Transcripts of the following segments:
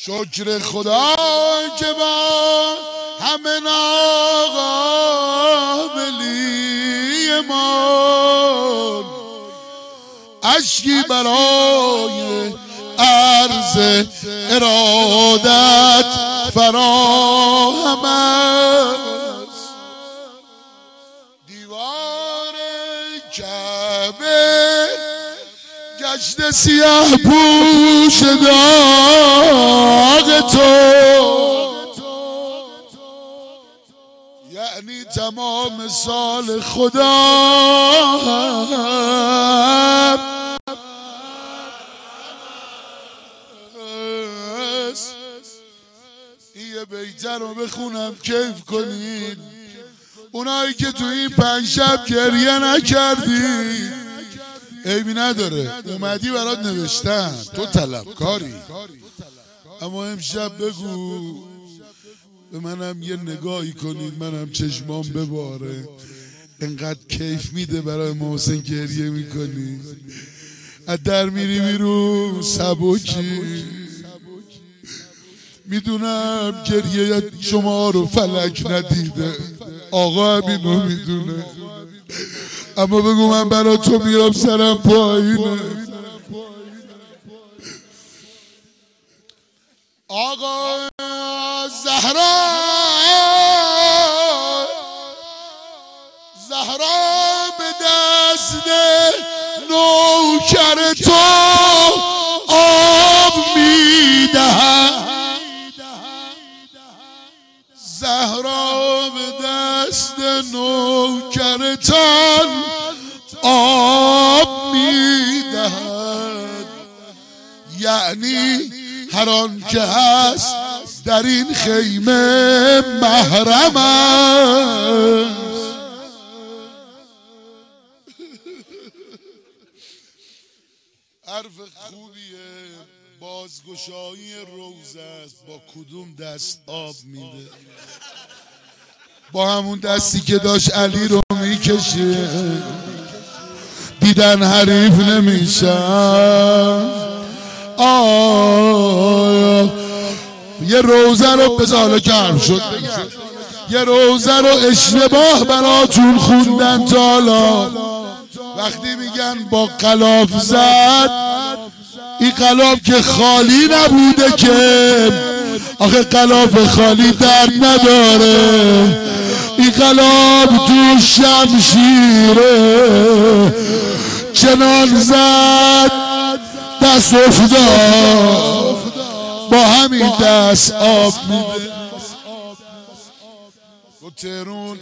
شکر خدا که با همه ناقابلی ما اشکی برای عرض ارادت فراهم است. دیوار کعبه گشت سیاه پوش داغ تو، یعنی تمام سال خدا یه بیتر رو بخونم کیف کنید. اونایی که تو این 5 شب گریه نکردی عیبی نداره، اومدی برات نوشتن، تو طلبکاری، اما امشب بگو به منم یه نگاهی کنید، منم چشمام بباره. انقدر کیف میده برای محسن گریه میکنی، از در میری بیرون سبکی. میدونم گریه شما رو فلک ندیده، آقا هم اینو میدونه، اما بگو من برای تو میام سرم پایینه. آقا زهرا به دست نوکر تو آب میدهد، زهرا به دست نوکرتان آب میدهد، یعنی هر آن که هست در این خیمه محرم است. حرف خوبیه، بازگشایی روزه است. با کدوم دست آب میده؟ با همون دستی که داشت علی رو میکشه. دیدن حریف نمیشن. یه روزه رو بزاله گرم شد بگم، یه روزه رو اشتباه براتون خوندن تالا. وقتی میگن با غلاف زد، این غلاف که خالی نبوده که، آخه غلاف خالی درد نداره، این غلاف تو شمشیره. چنان زد دست افتاد، با همین دست آب میده. و تهرون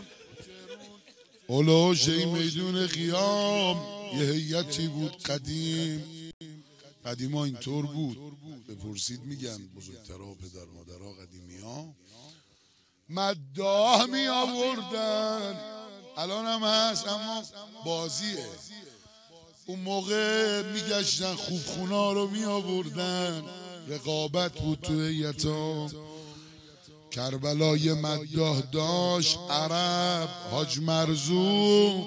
اولوش این میدون قیام یه هیئتی بود قدیما اینطور بود. بپرسید میگن بزرگترها پدر مادرها قدیمی ها مداح می آوردن، الان هم هست اما بازیه. اون موقع میگشتن خوبخونا رو می آوردن، رقابت بود تو هیئتا. کربلای مداح داشت عرب حاج مرزوق،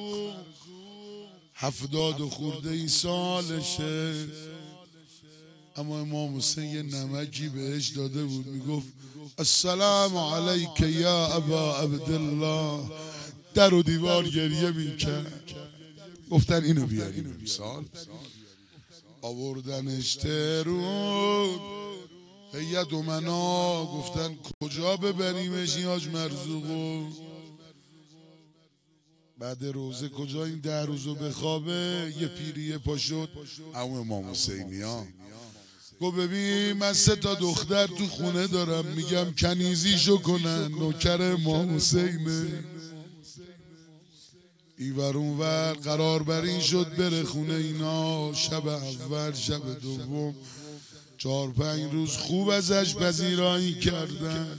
70 و خورده ای سالشه، اما امام حسین یه نمکی بهش داده بود، میگفت السلام علیک یا ابا عبدالله. در و دیوار گریه میکرد. گفتن اینو بیاریم مثال، آوردنش تهرون. هیئت امنا گفتن کجا ببریمش این حاج مرزوقو؟ بعد روزه کجا این 10 روزو بخوابه؟ یه پیریه پا شد، اما امام حسینی ها گفت ببین من 3 تا دختر تو خونه دارم، میگم کنیزیشو کنن، نوکر امام حسینه. اینور اونور قرار بر این شد بره خونه اینا. شب اول شب دوم 4-5 روز خوب ازش پذیرایی کردن.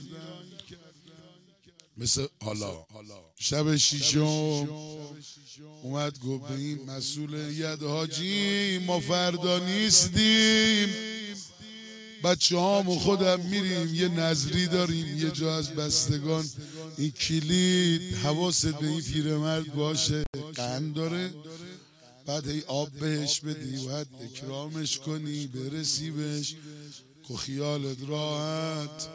مثل حالا شب 6م اومد گفت به این مسئول هیئت حاجی ما فردا نیستیم، بچه هام و خودم میریم یه نظری داریم یه جا از بستگان، این کلید حواست به این پیرمرد باشه، قند داره، بعد هی آب بهش بدی، باید اکرامش کنی، برسی بهش. خیالت راحت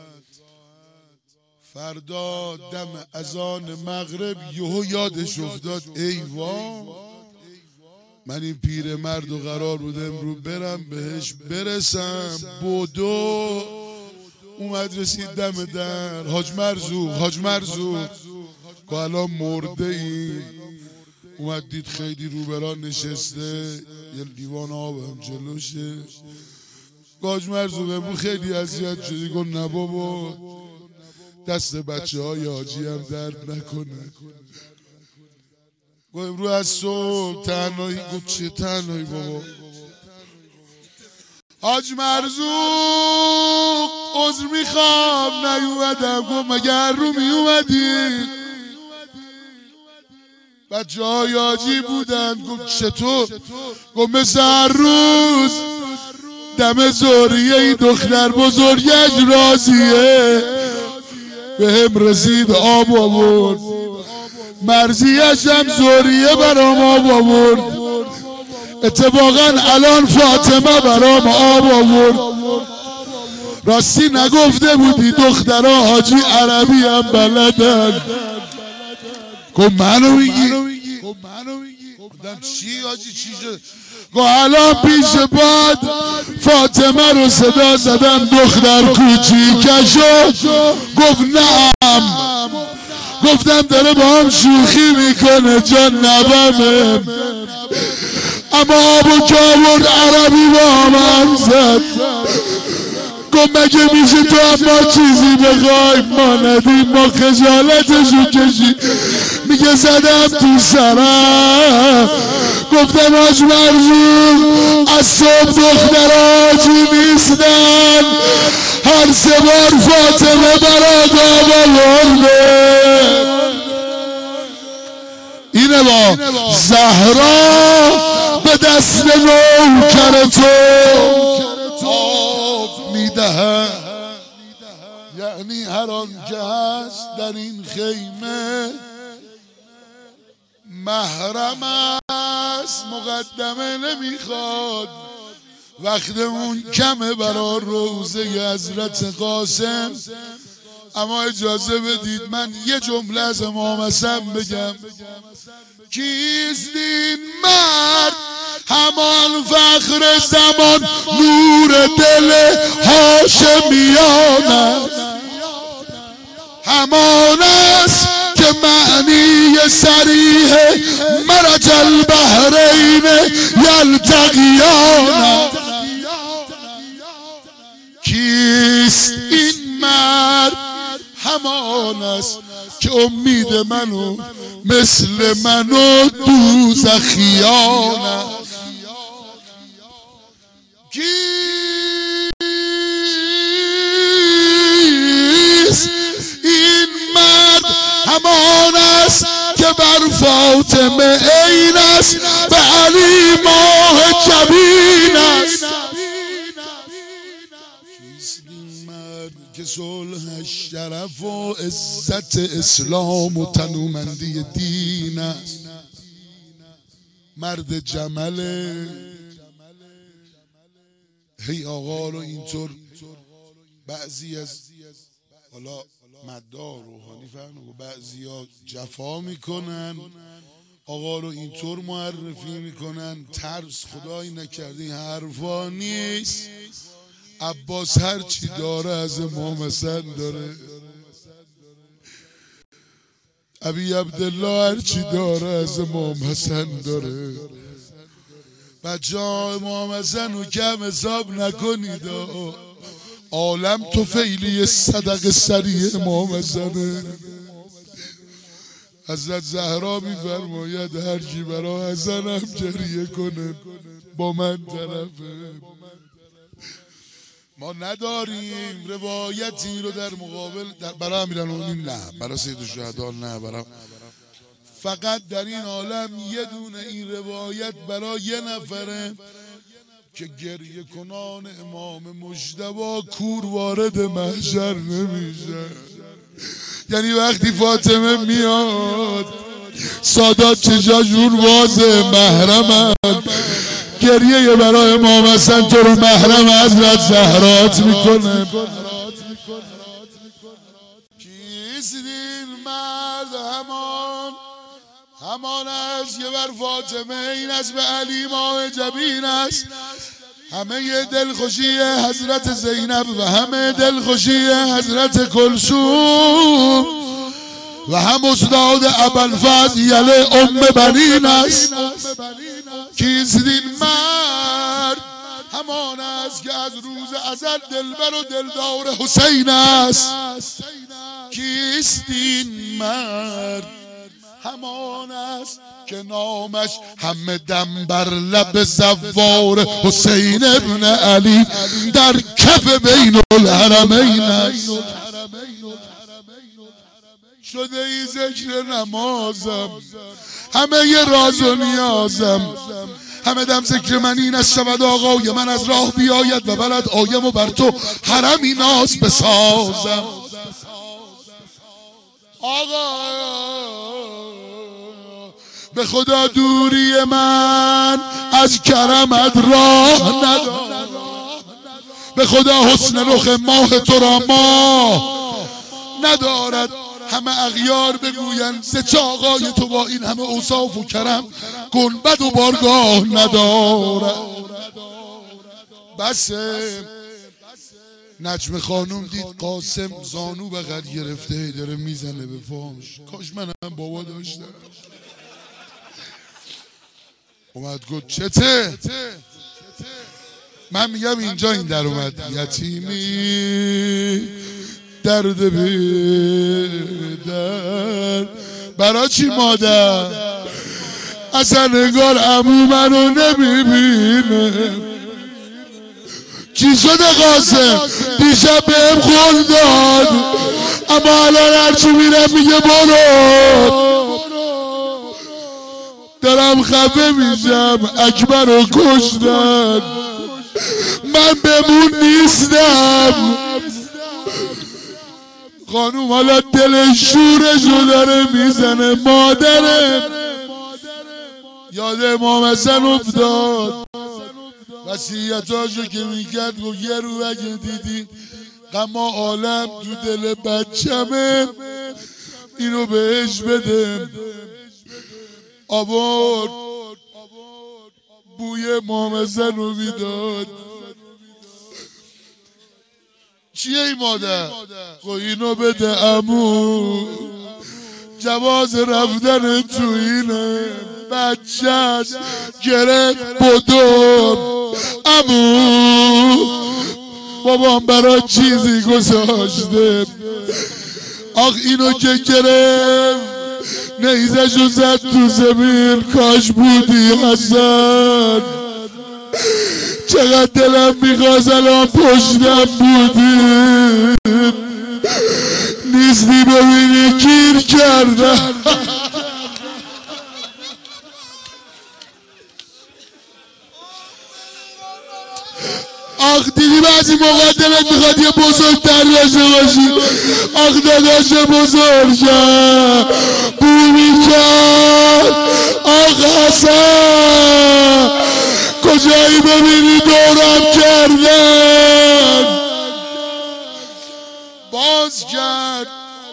فردا دم اذان مغرب یهو یادش افتاد ای وا من این پیر مرد و قرار بود امرو برم بهش برسم. بودو اومد رسید دم در. حاج مرزوق که الان مرده این اومد دید خیلی روبران نشسته یه لیوان آب هم جلوشه. حاج مرزوق امرو خیلی اذیت شدی. گفت نه بابا دست بچه های حاجی هم درد نکنه. گفت امرو از صبح تنهایی. گفت چه تنهایی بابا؟ حاج مرزوق عذر میخوام نیومدم. گفت مگر رو میومدی؟ بچه های حاجی بودن. گفت چطور؟ گفت مثل هر روز دم زوریه این دختر بزرگش راضیه به هم رسید آب آورد. مرزیش هم زوریه برام آب آورد. اتفاقا الان فاطمه برام آب آورد. راستی نگفته بودی دخترها حاجی عربی هم بلدن؟ گفت منو میگی؟ گفتم چی حاجی چی شد؟ گفت الان پیش باد فاطمه رو صدا زدم دختر کوچیکشو. گفت نعم. گفتم داره با هم شوخی میکنه جان نبمه. اما آبو که آورد عربی با هم زد. گفت مگه میشه تو اما چیزی بخوای ما ندیم؟ ما خجالتشو کشی. میگه زدم تو سرم. گفتم حاج مرزوق از صبح دختر حاجی نیستن هر سه بار فاطمه برات آب آورده. اینه با زهرا به دست نوکر تو آب میدهد. یعنی هر آن که هست در این خیمه محرم است مقدمه نمیخواد. وقتمون کمه برا روزه حضرت قاسم. اما اجازه بدید من یه جمله از امام حسن بگم. کیست این مرد همان فخر زمان نور دل هاشمیان است. همان است که معنی صریح مرج البحرین یلتقیان. کیست این مرد؟ همان است که امید منو مثل منو دوزخیان است. کیست این مرد؟ همان است که بر فاطمه عین است به علی ماه جبین است. که صلح شرف و عزت اسلام و تنومندی دین است. مرد جمله. هی آقا رو اینطور بعضی از حالا مدار روحانی فرمون بعضی ها جفا میکنن آقا رو اینطور معرفی میکنن ترس خدایی نکرده این حرفا نیست. عباس هر چی داره از امام حسن داره. ابی عبدالله هر چی داره از امام حسن داره. بچه ها امام حسن رو کم حساب نکنید. عالم تو فیلی صدق سری امام حسنه. حضرت زهرا میفرماید هر کی برا حسنم جریه کنه با من طرفه. ما نداریم روایتی رو در مقابل برای امیرالمومنین نه، برای سید الشهدا نه، برای فقط در این عالم یه دونه این روایت برای یه نفره که گریه کنان امام مجتبی کور وارد محشر نمیشه. یعنی وقتی فاطمه میاد سادات چشاشون وازه محرمن گریه برای امام حسن تو رو محرم حضرت زهرات میکنه. کیست این مرد؟ همان است که بر فاطمه این است، به علی ماه جبین است. همه دلخوشی حضرت زینب و همه دلخوشی حضرت کلثوم و هم استاد ابوالفضل یله ام بنین است. کیست این مرد؟ همان است که از روز ازل دلبر و دلدار حسین است. کیست این مرد؟ همان است که نامش همه دم بر لب زوار حسین ابن علی در کف بین الحرمین است. شده ای ذکر نمازم، همه ی راز و نیازم، همه دم ذکر من این است شود آقای من از راه بیاید و بلد آیم و بر تو حرمی ناز بسازم. آقا به خدا دوری من از کرمت راه ندارد، به خدا حسن رخ ماه تو را ماه ندارد. همه اغیار بگویند ز چه آقای تو با این همه اوصاف و کرم گنبد و بارگاه ندارد. بسه نجم خانوم دید قاسم زانو بغل گرفته داره میزنه به پاش. کاش منم بابا داشتم. اومد گفت چته؟ من میگم اینجا این در اومد. یتیمی درد بیدر برا چی مادر؟ اصلا نگار عمو منو نمیبینه. چی شده قاسم؟ دیشب بهم قول داد اما الان هرچی میرم میگه برو. دارم خفه میشم، اکبر رو کشتن، من بمون نیستم. خانوم حالا دل شورشو داره میزنه. مادرم یاد امام حسن افتاد، وصیتاشو که میکرد گفت یه رو اگه دیدی غم عالم تو دل بچمه اینو بهش بده. آورد بوی امام حسن رو میداد. چیه این مادر؟ خب اینو بده عمو، جواز رفتن تو اینه. بچه است گرفت بدون عمو، بابام برای چیزی گذاشته. آخ اینو که گرفت نیزشو زد تو زمین. کاش بودی حسن، چقدر دلم میخواست الان پشتم بودی. نیستی ببینی گیر کردم. آخ دیدی بعضی موقع دلت میخواد یه بزرگتر داشته باشی. آخ داداش بزرگم بومی کرد. آخ حسن کجایی ببینی دورم کردن. باز کرد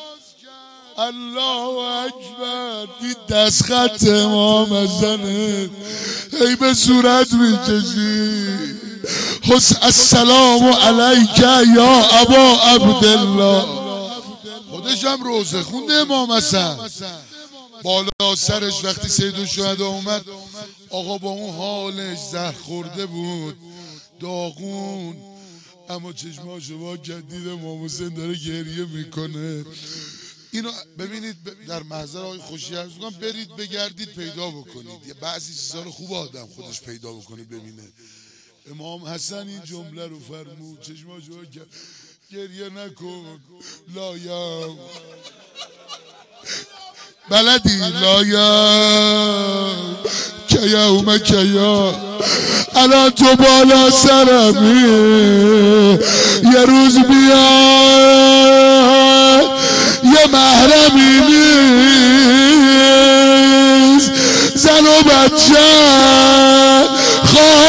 الله اکبر، دید دست خط امام حسنه هی به صورت میکشی. السلام علیک یا ابا عبدالله. خودش هم روزه خونده امام حسن. بالا سرش وقتی سید الشهدا اومد آقا با اون حالش زهر خورده بود، داغون، اما چشماشو وا کرد دید امام حسین داره گریه میکنه. اینو ببینید در محضر آقای خوشی عرض میکنم برید بگردید پیدا بکنید. یه بعضی چیزا رو خوب آدم خودش پیدا بکنه ببینه. امام حسن این جمله رو فرمود، چشماشو وا کرد گریه نکن لایم بلدی لایم که یوم کیا. الان تو بالا سرمی یه روز بیاد یه محرمی نیست، زن و بچه خواهر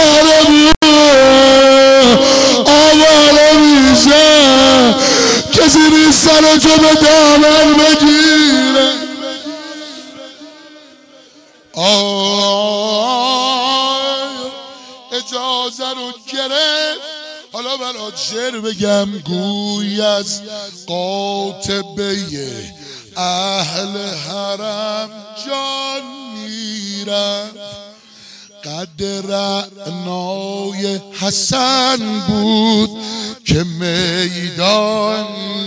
اجازه رو گرفت حالا برات شعر بگم گوی از قاطبه اهل حرم جان میرفت قد رعنای حسن بود که میدان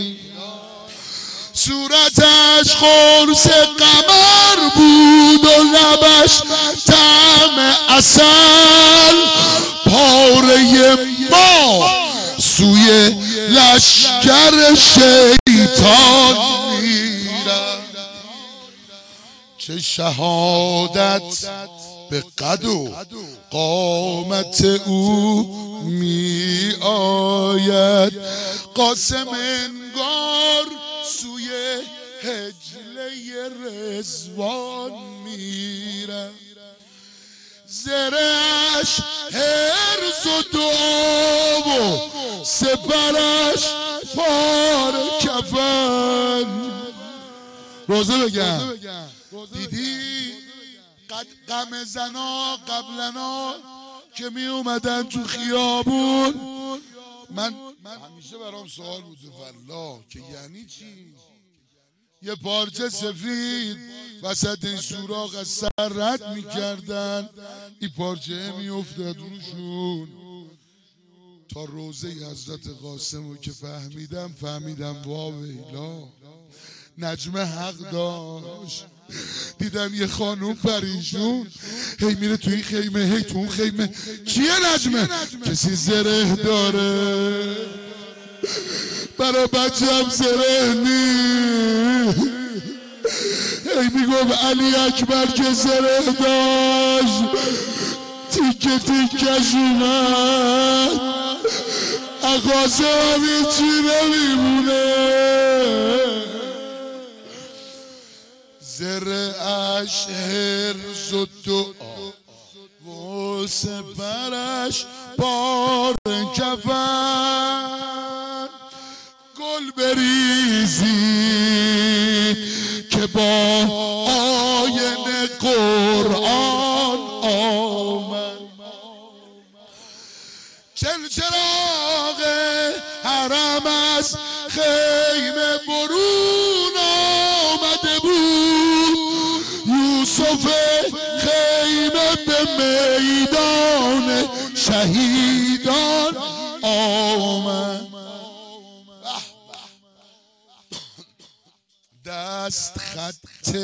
صورتش قرص قمر بود و لبش طعم عسل پاره ما سوی لشکر شیطان میرفت چه شهادت به قد و قامت او می آید قاسم انگار سوی حجله رضوان میره زرش حرص و دعا و سپرش پار کفن روزه بگم دیدی غم زنا قبلنا که می اومدن تو خیابون من همیشه برام سوال بود والله که یعنی چی یه پارچه سفید وسط این سوراخ از سر رد میکردن این پارچه میافتاد روشون تا روزه حضرت قاسم رو که فهمیدم واویلا نجمه حق داشت دیدم یه خانوم پریشون هی میره توی خیمه هی تو اون خیمه کیه نجمه؟ کسی زره داره برا بچم زره نی هی میگم علی اکبر که زره داشت تیکه تیکش اومد اقاسم همین چی نمیمونه زرعش حرص و دعا و سپرش بار کفن گل بریزی که با آینه قرآن آمد چراغ حرم از خیمه برون آمده بود یوسف خیمه به میدان شهیدان آمد دست خط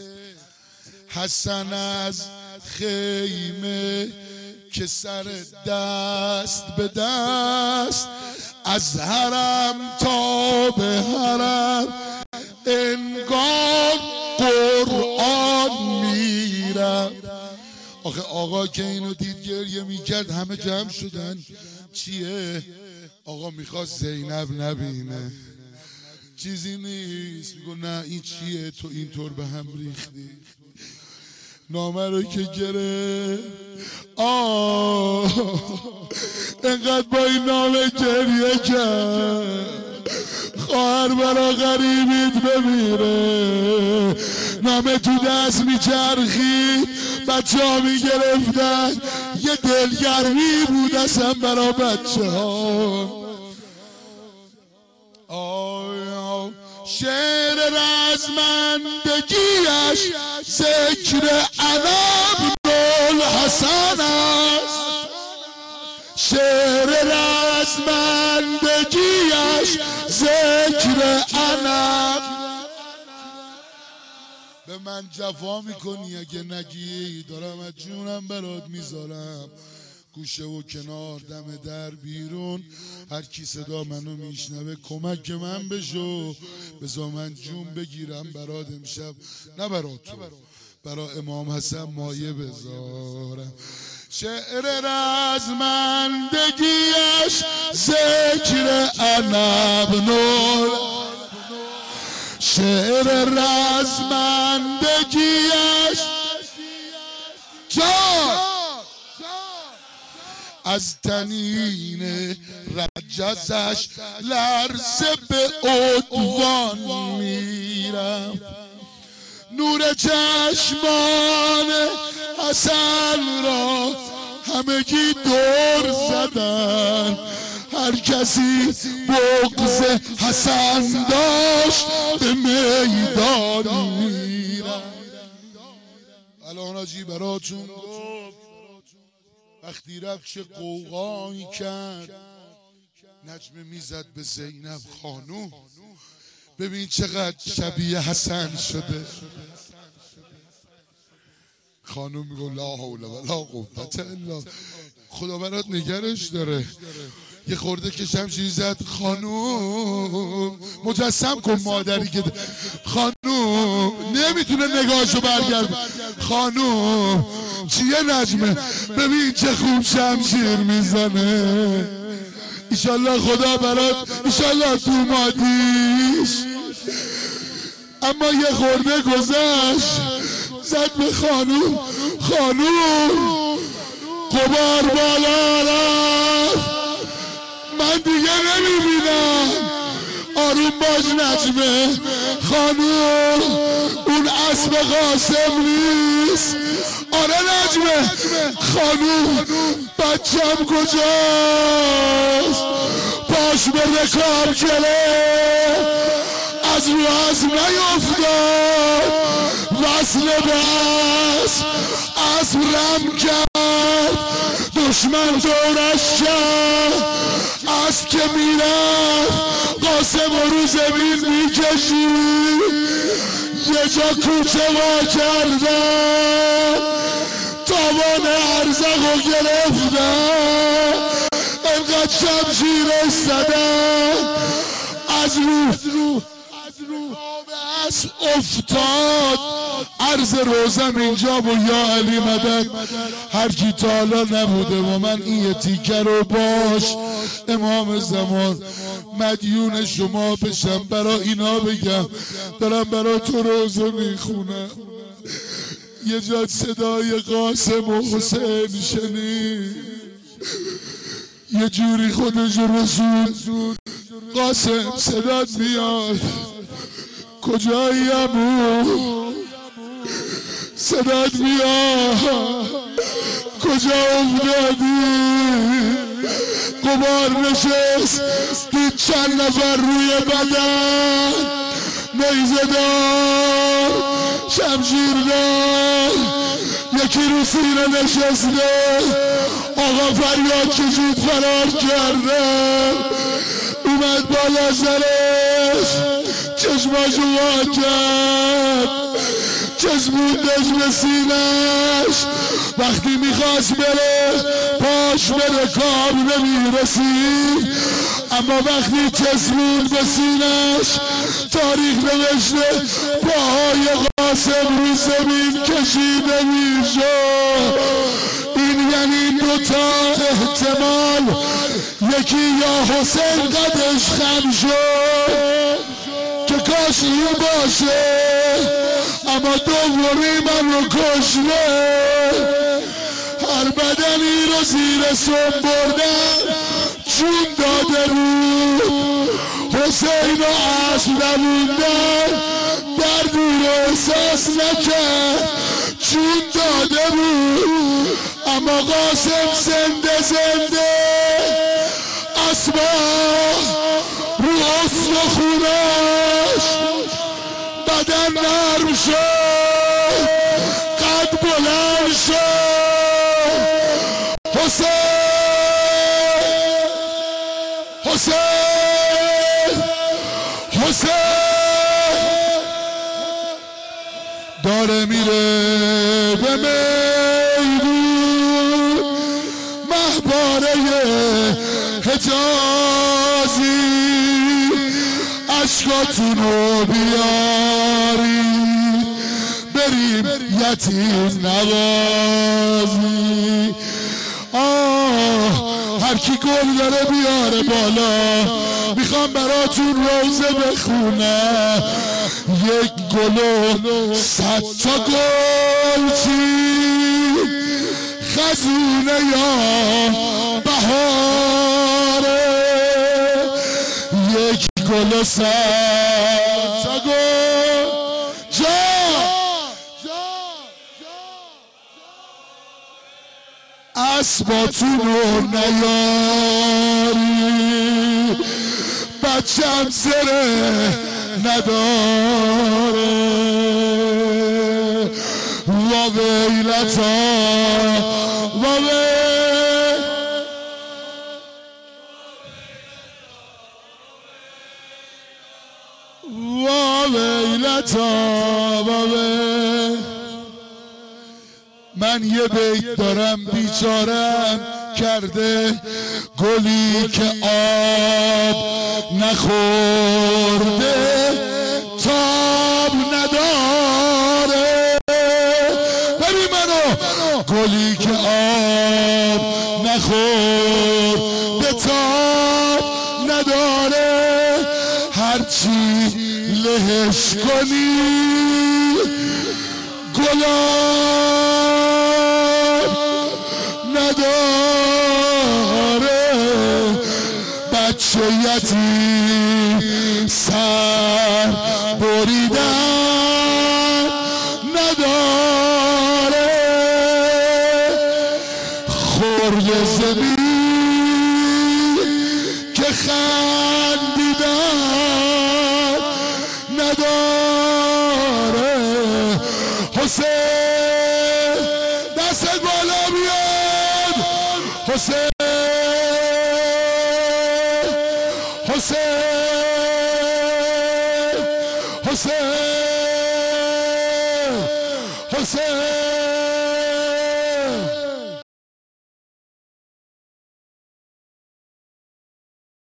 حسن از خیمه که سر دست به دست از حرم تا به حرم انگار قرآن میرم آخه آقا که اینو دید گریه میکرد همه جمع شدن چیه؟ آقا میخواست زینب نبینه چیزی نیست میگو نه این چیه تو اینطور به هم ریختی نامه رو که گره انقدر با این نامه گریه کرد خواهر برا غریبیت بمیره نامه تو دست میچرخید بچه ها میگرفتن یه دلگرمی بود اصلا برا بچه ها شعر رزمندگیش ذکر عنب الحسن است شعر رزمندگیش ذکر عنب به من جفا میکنی اگه نگی دارم از جونم برات میذارم گوشه و کنار دم در بیرون هر کی صدا منو میشنوه کمک من بشو بذار من جون بگیرم برات امشب نه برات تو برا امام حسن مایه بذارم شعر رزمندگیش ذکر عنب نور شعر رزمندگیش جان از تنین رجزش لرزه به عدوان میرم نور چشمان حسن را همگی دور زدن، هر کسی بغض حسن داشت به میدان میرن. الان آجی براتون گفت وقتی رخش قوقایی کرد نجمه میزد به زینب خانوم، ببین چقدر شبیه حسن شده. خانوم میگه لا حول ولا قوت الا، خدا برات نگرش داره. یه خورده که شمشیر زد، خانوم مجسم کن مادری که خانوم نمیتونه نگاهشو برگرد. خانوم چیه نجمه؟ ببین چه خوب شمشیر میزنه، ایشالله خدا برات، ایشالله تو مادیش. اما یه خورده گذشت زد به خانوم، خانوم غبار بالا رفت، من دیگه نمیبینم. آروم باش نجمه خانوم، اون اسب قاسم نیست. آره نجمه خانوم، بچم کجاست؟ پاش به رکاب گله، از رو اسب نیفتاد، وصل به اسب رم کرد، دشمن دورش کرد. اسب که میرفت قاسم رو زمین میکشید، یه جا کوچه وا کردن، تاوان ارزق رو گرفتن، انقدر شمشیرش زدن از رو اسب افتاد. عرض روزم اینجا و یا علی مدد، هر کی تا حالا نبوده و من این یه تیکه رو باش امام زمان مدیون شما بشم، برا اینا بگم دارم برا تو روزه میخونم. یه جا صدای قاسم و حسین شنید، یه جوری خودش رسول، قاسم صدات میاد، کجایی عمو؟ صدات میاد، کجا افتادی؟ غبار نشست، دید چند نفر روی بدن، نیزه دار، شمشیر دار، یکی رو سینه نشسته. آقا فریاد کشید فرار کرده، اومد بالا سرش، چشماشو وا کرد، چشموندش به سینش. وقتی میخواست بره پاش به رکاب نمیرسید، اما وقتی چشموند به سینش تاریخ نوشته پاهای قاسم رو زمین کشیده میشد. این یعنی دوتا احتمال، یکی یا حسین قدش خم شد که کاش این باشه، اما دومی من رو کشته. هر بدنی رو زیر سم بردن چون داده بود، حسین و اسب نموندن، درد رو احساس نکرد چون داده بود. اما قاسم زنده زنده اسبا رو استخونش، بدن نرم شد، قد بلند شد. حسین حسین حسین داره میره به میدون، مهباره حجازی، اشکاتونو بیاری بریم یتیم نوازی. هر کی گل داره بیاره بالا، میخوام براتون روزه بخونم. یک گل و 100 تا گل چی، خزونه یا بهاره، یک گل و 100 تا گل جا اسباتونو نیاری بچم زره نداره و ویلتا و ویلتا من یه بیت دارم بیچارم کرده گلی که آب نخورده تاب نداره ببین منو گلی که آب نخورده تاب نداره هرچی لهش کنی گلاب نداره بچه یتیم سر بریدن نداره خورد زمین که خندیدن نداره حسین دست بالا بیاد حسین